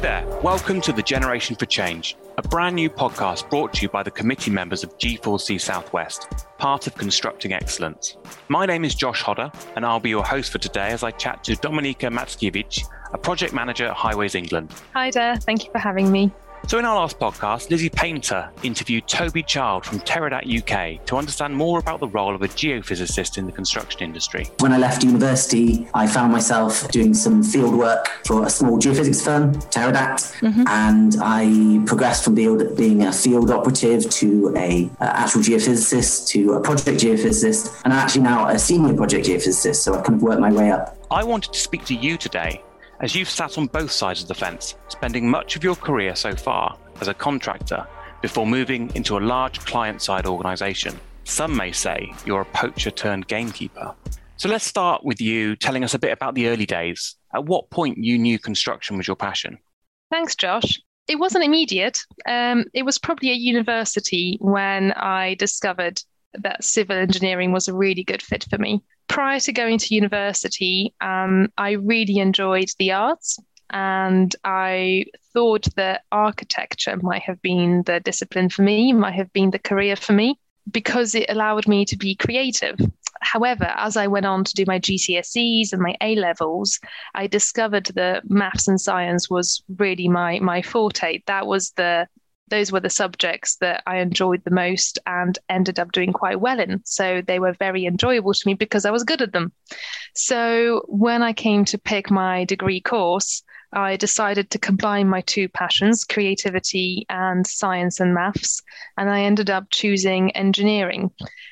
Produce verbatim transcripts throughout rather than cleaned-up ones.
there, welcome to the Generation for Change, a brand new podcast brought to you by the committee members of G four C Southwest, part of Constructing Excellence. My name is Josh Hodder, and I'll be your host for today as I chat to Dominika Mackiewicz, a project manager at Highways England. Hi there, thank you for having me. So in our last podcast, Lizzie Painter interviewed Toby Child from Teradat U K to understand more about the role of a geophysicist in the construction industry. When I left university, I found myself doing some field work for a small geophysics firm, Teradat, mm-hmm. and I progressed from being a field operative to a uh, actual geophysicist to a project geophysicist, and I'm actually now a senior project geophysicist, so I've kind of worked my way up. I wanted to speak to you today, as you've sat on both sides of the fence, spending much of your career so far as a contractor before moving into a large client-side organisation. Some may say you're a poacher turned gamekeeper. So let's start with you telling us a bit about the early days. At what point you knew construction was your passion? Thanks, Josh. It wasn't immediate. Um, it was probably at university when I discovered that civil engineering was a really good fit for me. Prior to going to university, um, I really enjoyed the arts, and I thought that architecture might have been the discipline for me, might have been the career for me, because it allowed me to be creative. However, as I went on to do my G C S Es and my A-levels, I discovered that maths and science was really my my forte. That was the Those were the subjects that I enjoyed the most and ended up doing quite well in. So they were very enjoyable to me because I was good at them. So when I came to pick my degree course, I decided to combine my two passions, creativity and science and maths, and I ended up choosing engineering.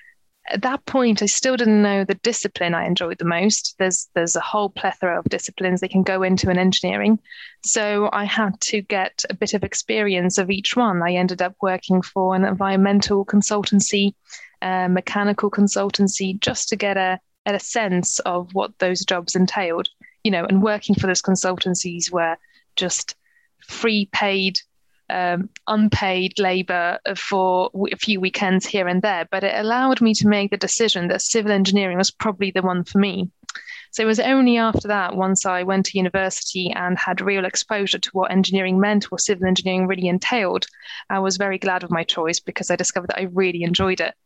At that point, I still didn't know the discipline I enjoyed the most. There's there's a whole plethora of disciplines that can go into an engineering. So I had to get a bit of experience of each one. I ended up working for an environmental consultancy, a mechanical consultancy, just to get a, a sense of what those jobs entailed. You know, and working for those consultancies were just free paid Um, unpaid labour for a few weekends here and there, but it allowed me to make the decision that civil engineering was probably the one for me. So it was only after that, once I went to university and had real exposure to what engineering meant, what civil engineering really entailed, I was very glad of my choice because I discovered that I really enjoyed it.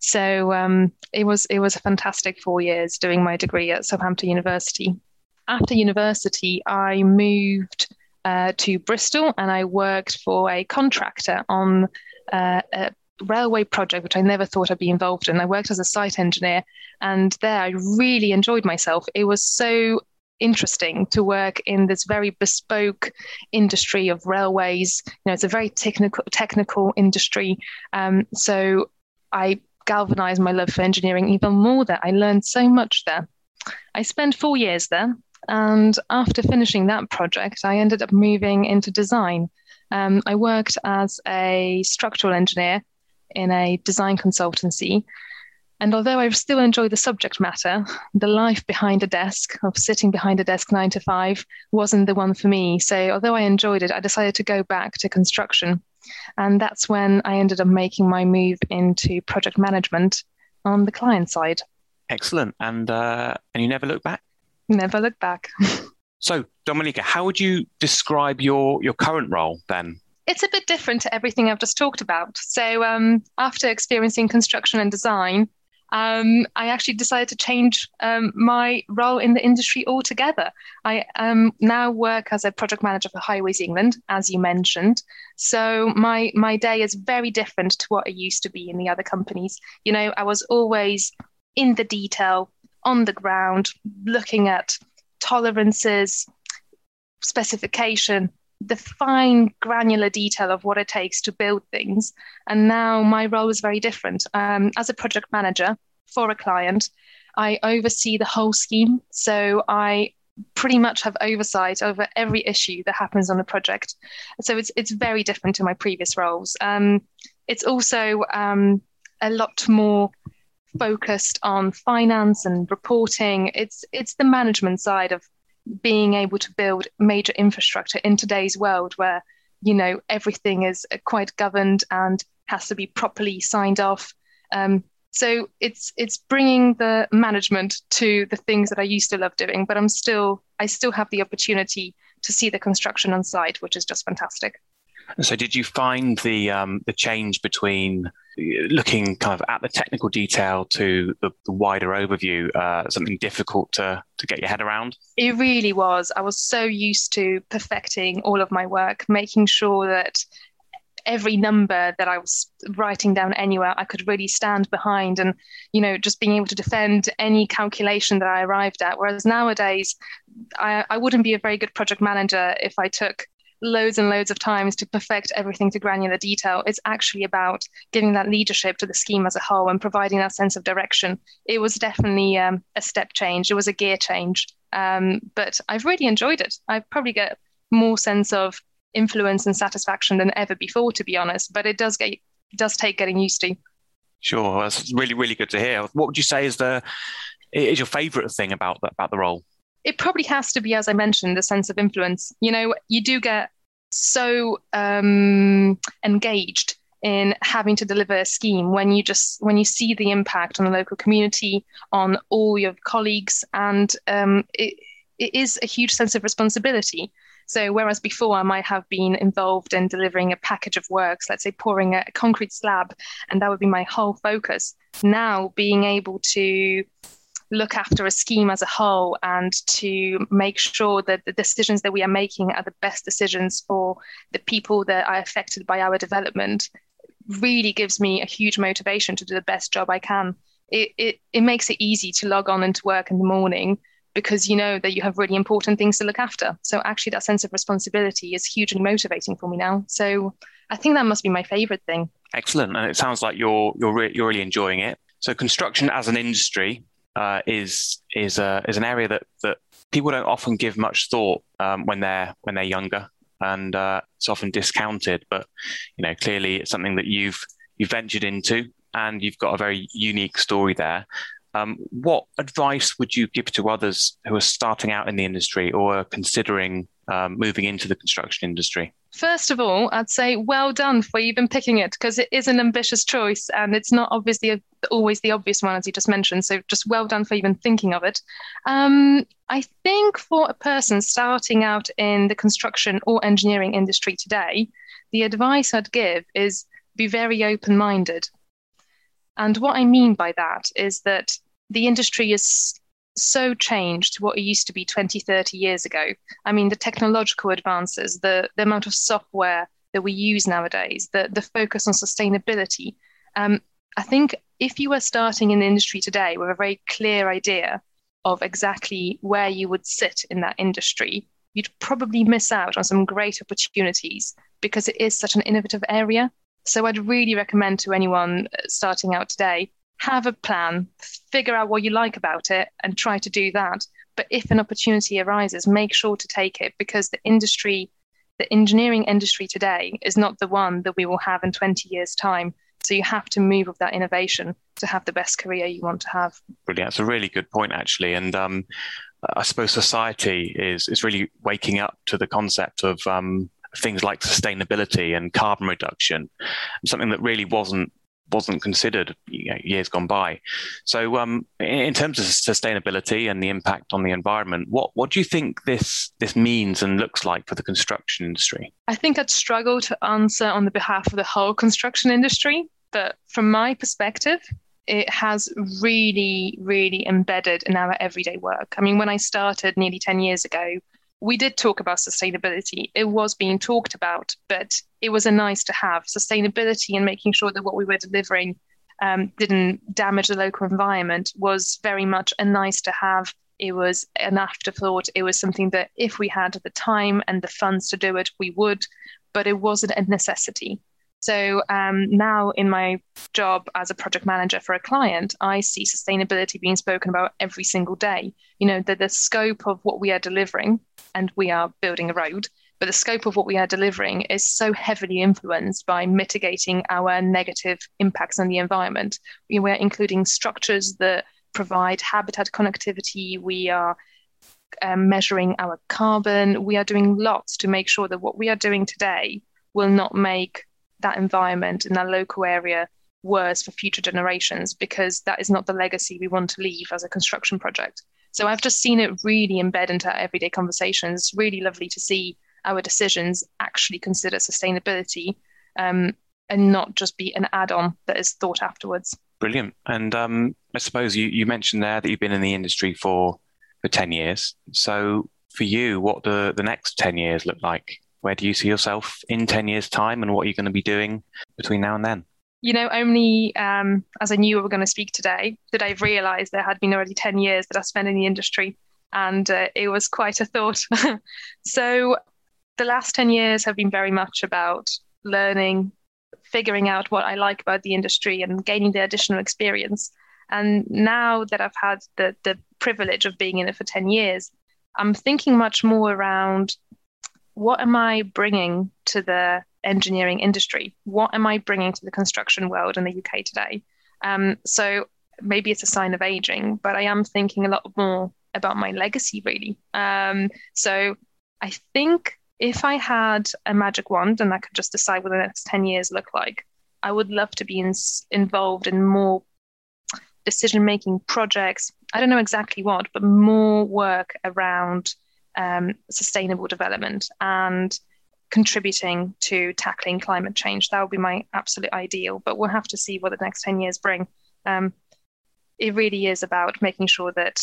So um, it was it was a fantastic four years doing my degree at Southampton University. After university, I moved Uh, to Bristol, and I worked for a contractor on uh, a railway project, which I never thought I'd be involved in. I worked as a site engineer, and there I really enjoyed myself. It was so interesting to work in this very bespoke industry of railways. You know, it's a very technical technical industry. Um, so I galvanized my love for engineering even more there. I learned so much there. I spent four years there. And after finishing that project, I ended up moving into design. Um, I worked as a structural engineer in a design consultancy. And although I still enjoy the subject matter, the life behind a desk, of sitting behind a desk nine to five, wasn't the one for me. So although I enjoyed it, I decided to go back to construction. And that's when I ended up making my move into project management on the client side. Excellent. And uh, and you never look back? Never look back. So, Dominika, how would you describe your, your current role then? It's a bit different to everything I've just talked about. So um, after experiencing construction and design, um, I actually decided to change um, my role in the industry altogether. I um, now work as a project manager for Highways England, as you mentioned. So my my day is very different to what it used to be in the other companies. You know, I was always in the detail, on the ground, looking at tolerances, specification, the fine granular detail of what it takes to build things. And now my role is very different. Um, as a project manager for a client, I oversee the whole scheme. So I pretty much have oversight over every issue that happens on a project. So it's it's very different to my previous roles. Um, it's also um, a lot more focused on finance and reporting. It's it's the management side of being able to build major infrastructure in today's world where, you know, everything is quite governed and has to be properly signed off. Um, So it's it's bringing the management to the things that I used to love doing, but I'm still I still have the opportunity to see the construction on site, which is just fantastic. So did you find the um, the change between looking kind of at the technical detail to the, the wider overview uh, something difficult to to get your head around? It really was. I was so used to perfecting all of my work, making sure that every number that I was writing down anywhere, I could really stand behind and, you know, just being able to defend any calculation that I arrived at. Whereas nowadays, I, I wouldn't be a very good project manager if I took loads and loads of times to perfect everything to granular detail. It's actually about giving that leadership to the scheme as a whole and providing that sense of direction. It was definitely um, a step change. It was a gear change. Um, but I've really enjoyed it. I probably get more sense of influence and satisfaction than ever before, to be honest. But it does get does take getting used to. Sure, that's really really good to hear. What would you say is the is your favourite thing about the, about the role? It probably has to be, as I mentioned, the sense of influence. You know, you do get so um, engaged in having to deliver a scheme when you just when you see the impact on the local community, on all your colleagues, and um, it it is a huge sense of responsibility. So whereas before I might have been involved in delivering a package of works, let's say pouring a concrete slab, and that would be my whole focus. Now being able to look after a scheme as a whole and to make sure that the decisions that we are making are the best decisions for the people that are affected by our development really gives me a huge motivation to do the best job I can. It, it, it makes it easy to log on into work in the morning because you know that you have really important things to look after. So actually that sense of responsibility is hugely motivating for me now. So I think that must be my favorite thing. Excellent. And it sounds like you're, you're, re- you're really enjoying it. So construction as an industry, Uh, is is a is an area that that people don't often give much thought um, when they're when they're younger, and uh, it's often discounted. But you know, clearly it's something that you've you've ventured into, and you've got a very unique story there. Um, what advice would you give to others who are starting out in the industry or are considering um, moving into the construction industry? First of all, I'd say well done for even picking it, because it is an ambitious choice and it's not obviously a, always the obvious one, as you just mentioned. So just well done for even thinking of it. Um, I think for a person starting out in the construction or engineering industry today, the advice I'd give is be very open-minded. And what I mean by that is that the industry is so changed to what it used to be twenty, thirty years ago. I mean, the technological advances, the, the amount of software that we use nowadays, the, the focus on sustainability. Um, I think if you were starting in the industry today with a very clear idea of exactly where you would sit in that industry, you'd probably miss out on some great opportunities because it is such an innovative area. So I'd really recommend to anyone starting out today, have a plan, figure out what you like about it and try to do that. But if an opportunity arises, make sure to take it, because the industry, the engineering industry today is not the one that we will have in twenty years' time. So you have to move with that innovation to have the best career you want to have. Brilliant. That's a really good point, actually. And um, I suppose society is, is really waking up to the concept of um, things like sustainability and carbon reduction, something that really wasn't wasn't considered you know, years gone by. So um, in terms of sustainability and the impact on the environment, what, what do you think this this means and looks like for the construction industry? I think I'd struggle to answer on the behalf of the whole construction industry, but from my perspective, it has really, really embedded in our everyday work. I mean, when I started nearly ten years ago, we did talk about sustainability. It was being talked about, but it was a nice to have. Sustainability and making sure that what we were delivering um, didn't damage the local environment was very much a nice to have. It was an afterthought. It was something that if we had the time and the funds to do it, we would, but it wasn't a necessity. So um, now in my job as a project manager for a client, I see sustainability being spoken about every single day. You know, that the scope of what we are delivering, and we are building a road, but the scope of what we are delivering is so heavily influenced by mitigating our negative impacts on the environment. We are including structures that provide habitat connectivity. We are um, measuring our carbon. We are doing lots to make sure that what we are doing today will not make that environment in that local area worse for future generations, because that is not the legacy we want to leave as a construction project. So I've just seen it really embed into our everyday conversations. It's really lovely to see our decisions actually consider sustainability um, and not just be an add-on that is thought afterwards. Brilliant. And um, I suppose you, you mentioned there that you've been in the industry for, for ten years. So for you, what do the next ten years look like? Where do you see yourself in ten years' time, and what are you going to be doing between now and then? You know, only um, as I knew we were going to speak today, did I realise there had been already ten years that I spent in the industry, and uh, it was quite a thought. So the last ten years have been very much about learning, figuring out what I like about the industry and gaining the additional experience. And now that I've had the, the privilege of being in it for ten years, I'm thinking much more around, what am I bringing to the engineering industry? What am I bringing to the construction world in the U K today? Um, so maybe it's a sign of aging, but I am thinking a lot more about my legacy, really. Um, so I think if I had a magic wand and I could just decide what the next ten years look like, I would love to be in, involved in more decision-making projects. I don't know exactly what, but more work around um, sustainable development and contributing to tackling climate change. That would be my absolute ideal, but we'll have to see what the next ten years bring. Um, it really is about making sure that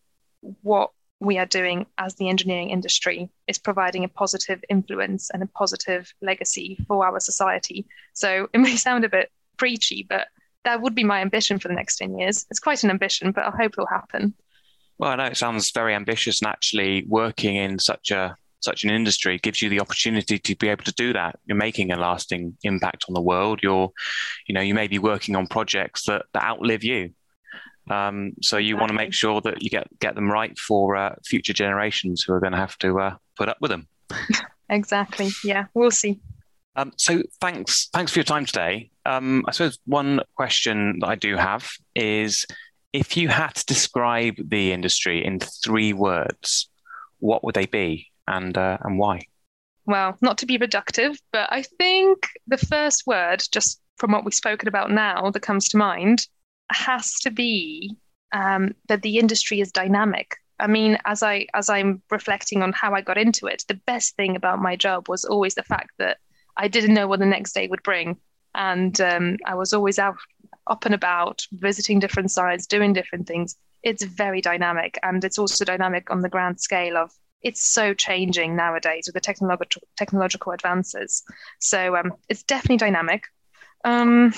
what we are doing as the engineering industry is providing a positive influence and a positive legacy for our society. So it may sound a bit preachy, but that would be my ambition for the next ten years. It's quite an ambition, but I hope it'll happen. Well, I know it sounds very ambitious, and actually working in such a such an industry gives you the opportunity to be able to do that. You're making a lasting impact on the world. You're, you know, you may be working on projects that, that outlive you. Um, so you exactly. want to make sure that you get, get them right for uh, future generations who are going to have to uh, put up with them. Exactly. Yeah, we'll see. Um, so thanks, thanks for your time today. Um, I suppose one question that I do have is, if you had to describe the industry in three words, what would they be? And uh, and why? Well, not to be reductive, but I think the first word, just from what we've spoken about now, that comes to mind, has to be um, that the industry is dynamic. I mean, as I as I'm reflecting on how I got into it, the best thing about my job was always the fact that I didn't know what the next day would bring, and um, I was always out, up and about, visiting different sites, doing different things. It's very dynamic, and it's also dynamic on the grand scale of. It's so changing nowadays with the technological technological advances. So um, it's definitely dynamic. Um,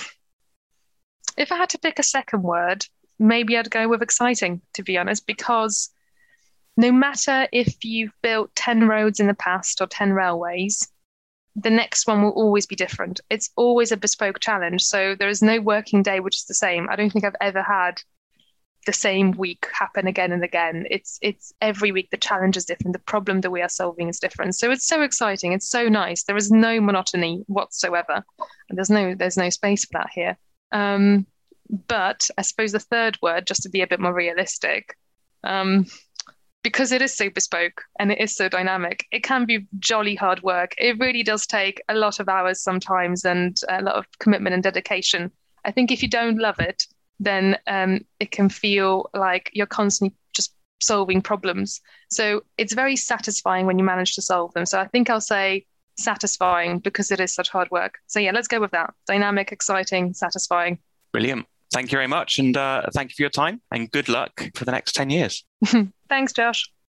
if I had to pick a second word, maybe I'd go with exciting, to be honest, because no matter if you've built ten roads in the past or ten railways, the next one will always be different. It's always a bespoke challenge. So there is no working day which is the same. I don't think I've ever had the same week happen again and again. It's it's every week the challenge is different. The problem that we are solving is different. So it's so exciting. It's so nice. There is no monotony whatsoever. And there's no there's no space for that here. Um, but I suppose the third word, just to be a bit more realistic, um, because it is so bespoke and it is so dynamic, it can be jolly hard work. It really does take a lot of hours sometimes and a lot of commitment and dedication. I think if you don't love it, then um, it can feel like you're constantly just solving problems. So it's very satisfying when you manage to solve them. So I think I'll say satisfying because it is such hard work. So yeah, let's go with that. Dynamic, exciting, satisfying. Brilliant. Thank you very much. And uh, thank you for your time and good luck for the next ten years. Thanks, Josh.